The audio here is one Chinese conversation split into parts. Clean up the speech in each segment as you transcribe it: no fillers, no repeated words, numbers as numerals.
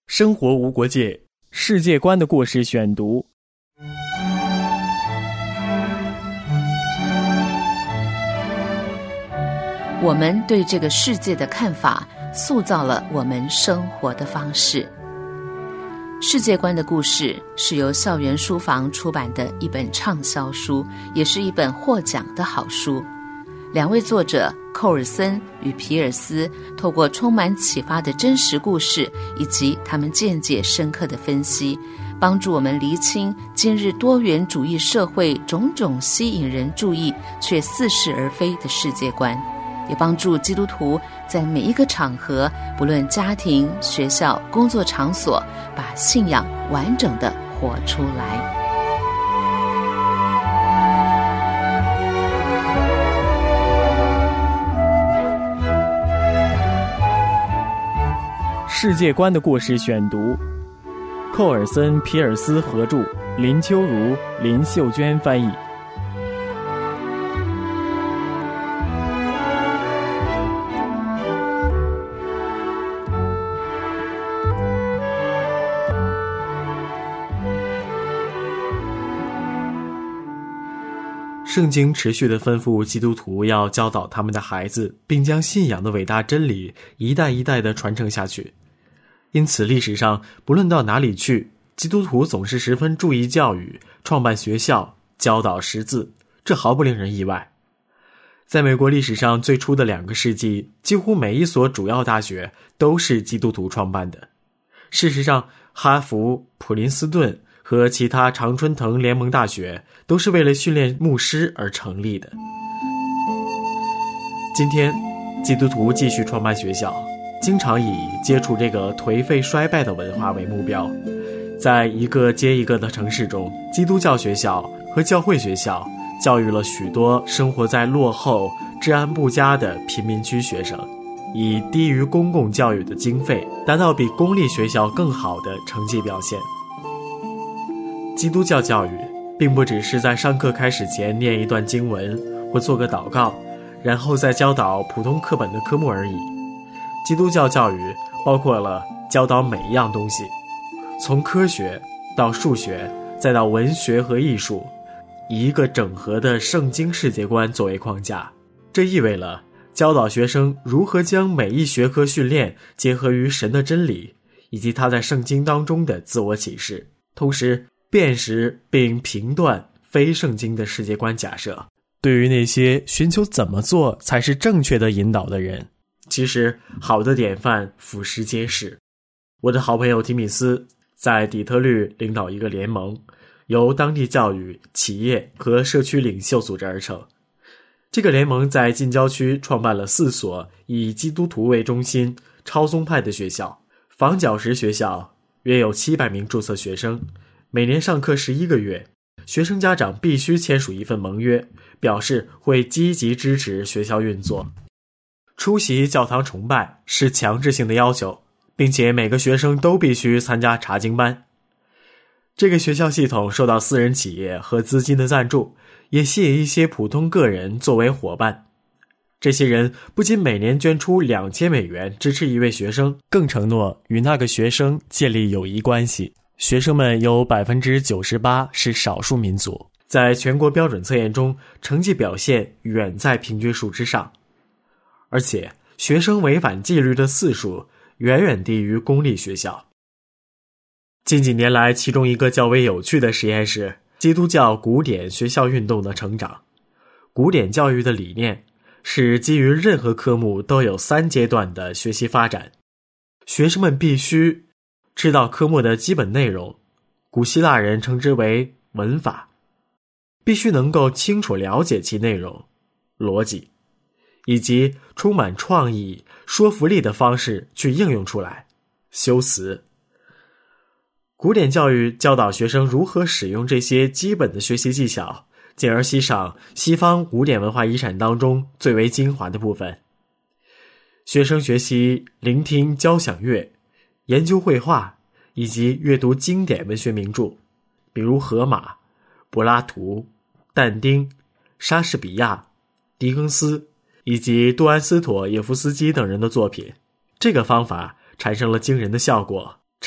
生活无国界，世界观的故事选读。 我们对这个世界的看法，塑造了我们生活的方式。世界观的故事是由校园书房出版的一本畅销书，也是一本获奖的好书。两位作者寇尔森与皮尔斯透过充满启发的真实故事以及他们见解深刻的分析，帮助我们厘清今日多元主义社会种种吸引人注意却似是而非的世界观，也帮助基督徒在每一个场合，不论家庭、学校、工作场所，把信仰完整地活出来。 世界观的故事选读，寇尔森、皮尔斯合著，林秋如、林秀娟翻译。 圣经持续地吩咐基督徒要教导他们的孩子，并将信仰的伟大真理一代一代地传承下去。因此历史上不论到哪里去，基督徒总是十分注意教育，创办学校，教导识字，这毫不令人意外。在美国历史上最初的2个世纪，几乎每一所主要大学都是基督徒创办的。事实上，哈佛、普林斯顿和其他常春藤联盟大学都是为了训练牧师而成立的。今天，基督徒继续创办学校，经常以接触这个颓废衰败的文化为目标。在一个接一个的城市中，基督教学校和教会学校教育了许多生活在落后、治安不佳的贫民区学生，以低于公共教育的经费，达到比公立学校更好的成绩表现。基督教教育并不只是在上课开始前念一段经文或做个祷告，然后再教导普通课本的科目而已。基督教教育包括了教导每一样东西，从科学到数学，再到文学和艺术，以一个整合的圣经世界观作为框架。这意味了教导学生如何将每一学科训练结合于神的真理，以及他在圣经当中的自我启示，同时辨识并评断非圣经的世界观假设。 对于那些寻求怎么做才是正确的引导的人， 其实好的典范俯拾皆是。我的好朋友提米斯在底特律领导一个联盟，由当地教育、企业和社区领袖组织而成。这个联盟在近郊区创办了4所以基督徒为中心超宗派的学校。房角石学校约有700名注册学生，每年上课11个月，学生家长必须签署一份盟约，表示会积极支持学校运作。出席教堂崇拜是强制性的要求，并且每个学生都必须参加查经班。这个学校系统受到私人企业和资金的赞助，也吸引一些普通个人作为伙伴。这些人不仅每年捐出2000美元支持一位学生， 更承诺与那个学生建立友谊关系。学生们有 98% 是少数民族， 在全国标准测验中成绩表现远在平均数之上，而且学生违反纪律的次数远远低于公立学校。近几年来，其中一个较为有趣的实验是基督教古典学校运动的成长。古典教育的理念是基于任何科目都有3阶段的学习发展，学生们必须知道科目的基本内容，古希腊人称之为文法，必须能够清楚了解其内容、逻辑，以及充满创意、说服力的方式去应用出来，修辞。古典教育教导学生如何使用这些基本的学习技巧，进而欣赏西方古典文化遗产当中最为精华的部分。学生学习聆听交响乐，研究绘画，以及阅读经典文学名著，比如荷马、柏拉图、但丁、莎士比亚、狄更斯以及杜安斯妥耶夫斯基等人的作品。这个方法产生了惊人的效果，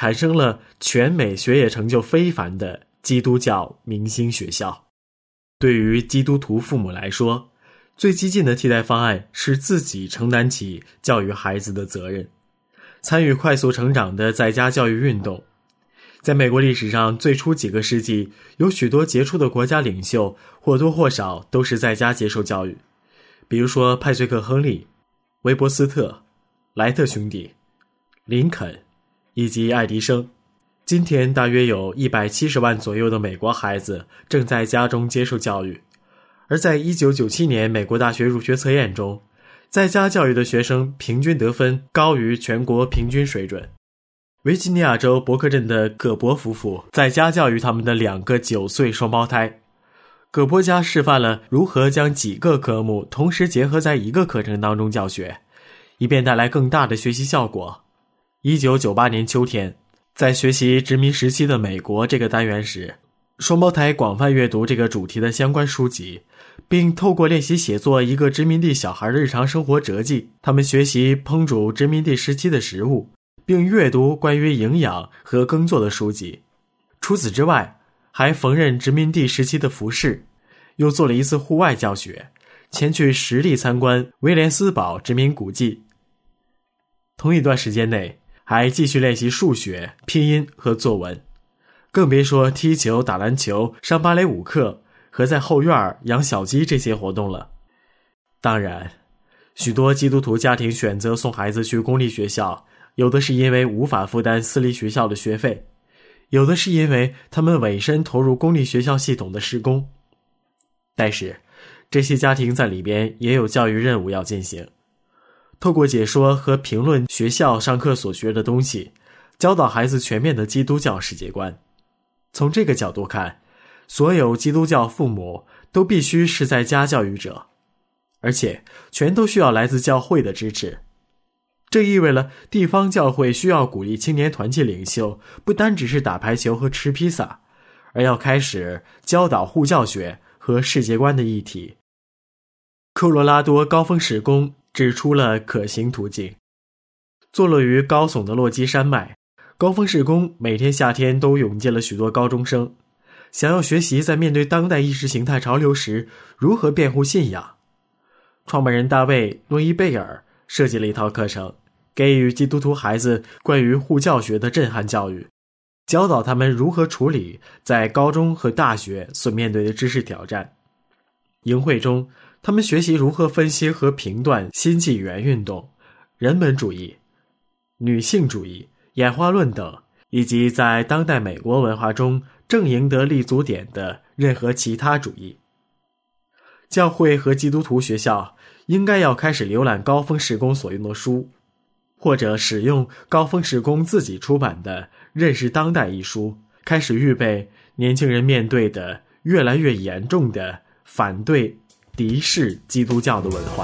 产生了全美学业成就非凡的基督教明星学校。对于基督徒父母来说，最激进的替代方案是自己承担起教育孩子的责任，参与快速成长的在家教育运动。在美国历史上最初几个世纪，有许多杰出的国家领袖或多或少都是在家接受教育，比如说派翠克·亨利、韦伯斯特、莱特兄弟、林肯以及爱迪生。今天大约有170万左右的美国孩子正在家中接受教育，而在1997年美国大学入学测验中，在家教育的学生平均得分高于全国平均水准。维吉尼亚州伯克镇的葛伯夫妇在家教育他们的2个9岁双胞胎。葛伯家示范了如何将几个科目同时结合在一个课程当中教学，以便带来更大的学习效果。1998年秋天，在学习殖民时期的美国这个单元时，双胞胎广泛阅读这个主题的相关书籍，并透过练习写作一个殖民地小孩的日常生活折记，他们学习烹煮殖民地时期的食物，并阅读关于营养和耕作的书籍。除此之外，还缝纫殖民地时期的服饰，又做了一次户外教学，前去实地参观威廉斯堡殖民古迹。同一段时间内，还继续练习数学、拼音和作文，更别说踢球、打篮球、上芭蕾舞课和在后院养小鸡这些活动了。当然，许多基督徒家庭选择送孩子去公立学校，有的是因为无法负担私立学校的学费，有的是因为他们委身投入公立学校系统的施工。但是，这些家庭在里边也有教育任务要进行。透过解说和评论学校上课所学的东西，教导孩子全面的基督教世界观。从这个角度看，所有基督教父母都必须是在家教育者，而且全都需要来自教会的支持。这意味了地方教会需要鼓励青年团契领袖不单只是打排球和吃披萨，而要开始教导护教学和世界观的议题。科罗拉多高峰市宫指出了可行途径。坐落于高耸的落基山脉，高峰市宫每天夏天都涌进了许多高中生，想要学习在面对当代意识形态潮流时如何辩护信仰。创办人大卫·诺伊贝尔设计了一套课程，给予基督徒孩子关于护教学的震撼教育，教导他们如何处理在高中和大学所面对的知识挑战。营会中，他们学习如何分析和评断新纪元运动、人本主义、女性主义、演化论等，以及在当代美国文化中正赢得立足点的任何其他主义。教会和基督徒学校应该要开始浏览高峰市宫所用的书，或者使用高峰市宫自己出版的《认识当代》一书，开始预备年轻人面对的越来越严重的反对敌视基督教的文化。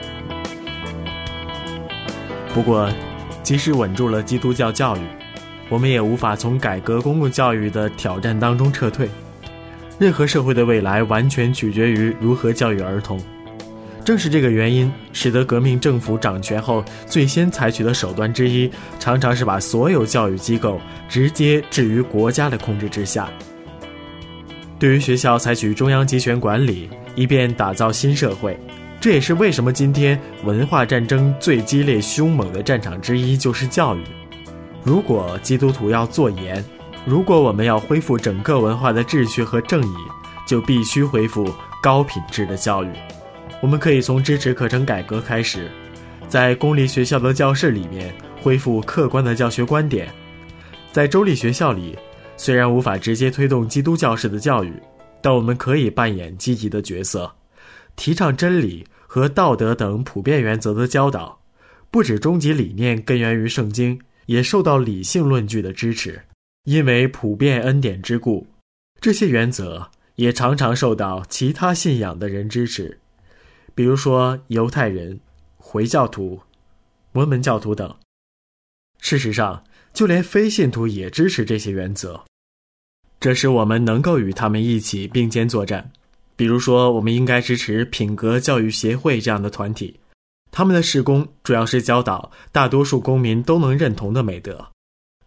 不过，即使稳住了基督教教育，我们也无法从改革公共教育的挑战当中撤退。任何社会的未来完全取决于如何教育儿童。正是这个原因，使得革命政府掌权后最先采取的手段之一，常常是把所有教育机构直接置于国家的控制之下。对于学校采取中央集权管理，以便打造新社会，这也是为什么今天文化战争最激烈凶猛的战场之一就是教育。如果基督徒要做盐，如果我们要恢复整个文化的秩序和正义，就必须恢复高品质的教育。我们可以从支持课程改革开始，在公立学校的教室里面恢复客观的教学观点。在州立学校里，虽然无法直接推动基督教式的教育，但我们可以扮演积极的角色，提倡真理和道德等普遍原则的教导。不止终极理念根源于圣经，也受到理性论据的支持。因为普遍恩典之故，这些原则也常常受到其他信仰的人支持，比如说犹太人、回教徒、摩门教徒等。事实上，就连非信徒也支持这些原则，这使我们能够与他们一起并肩作战。比如说，我们应该支持品格教育协会这样的团体，他们的事工主要是教导大多数公民都能认同的美德。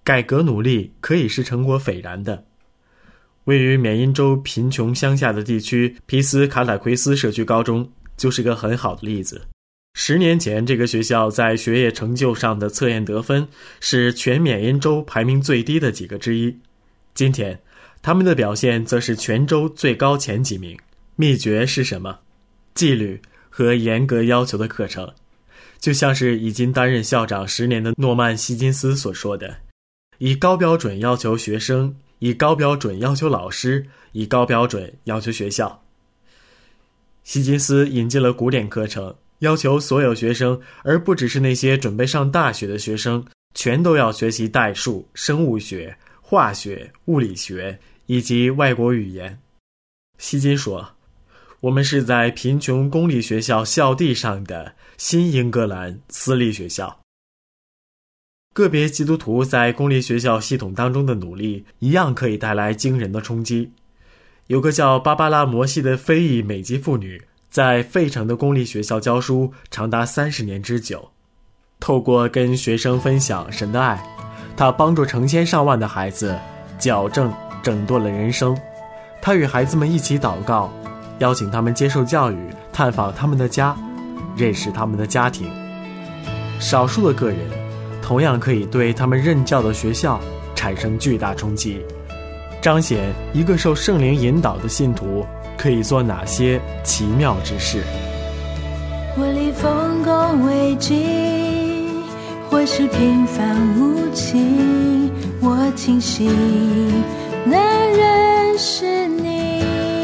改革努力可以是成果斐然的。位于缅因州贫穷乡下的地区，皮斯卡塔奎斯社区高中就是个很好的例子。10年前，这个学校在学业成就上的测验得分是全缅因州排名最低的几个之一。今天，他们的表现则是全州最高前几名。秘诀是什么？纪律和严格要求的课程。就像是已经担任校长10年的诺曼·希金斯所说的，以高标准要求学生，以高标准要求老师，以高标准要求学校。希金斯引进了古典课程，要求所有学生，而不只是那些准备上大学的学生，全都要学习代数、生物学、化学、物理学以及外国语言。希金说，我们是在贫穷公立学校校地上的新英格兰私立学校。个别基督徒在公立学校系统当中的努力一样可以带来惊人的冲击。有个叫芭芭拉·摩西的非裔美籍妇女在费城的公立学校教书长达30年之久。透过跟学生分享神的爱，她帮助成千上万的孩子矫正整顿了人生。她与孩子们一起祷告，邀请他们接受教育，探访他们的家，认识他们的家庭。少数的个人同样可以对他们任教的学校产生巨大冲击，彰显一个受圣灵引导的信徒可以做哪些奇妙之事。 我立丰功伟绩，或是平凡无奇，我庆幸能认识你，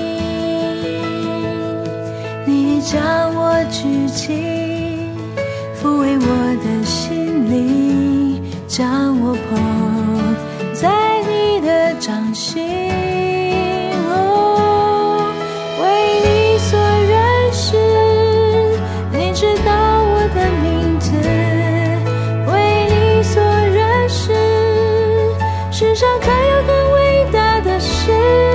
你将我举起，抚慰我的心灵，将我捧在你的掌心。为你所认识，你知道我的名字。为你所认识，世上可有更伟大的事。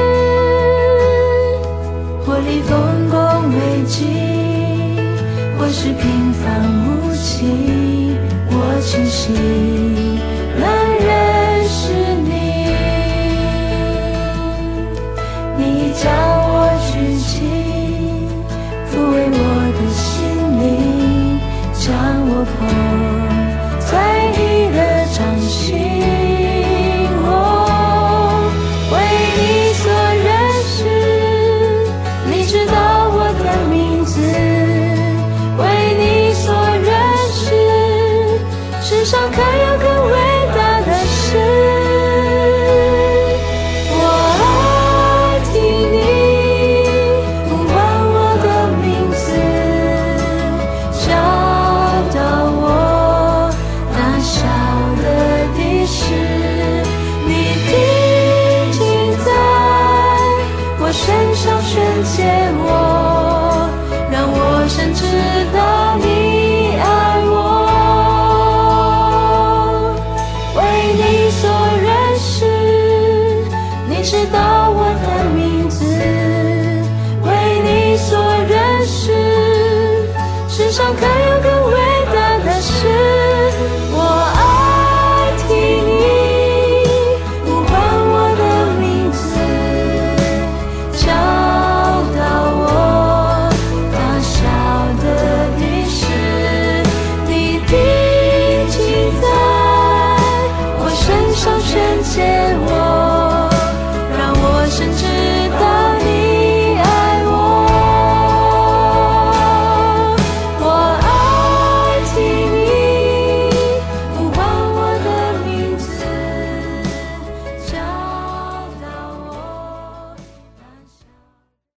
或立丰功伟绩，或是平凡无奇，我庆幸能认识你，你将我举起，抚慰我的心灵，将我捧在你的掌心。为你所认识，你知道我的名字。为你所认识，世上可有更伟大的事。我爱听你呼唤我的名字，教导我那小的的事。你定睛在我身上宣泄我，让我深知道你爱我。为你所认识，你知道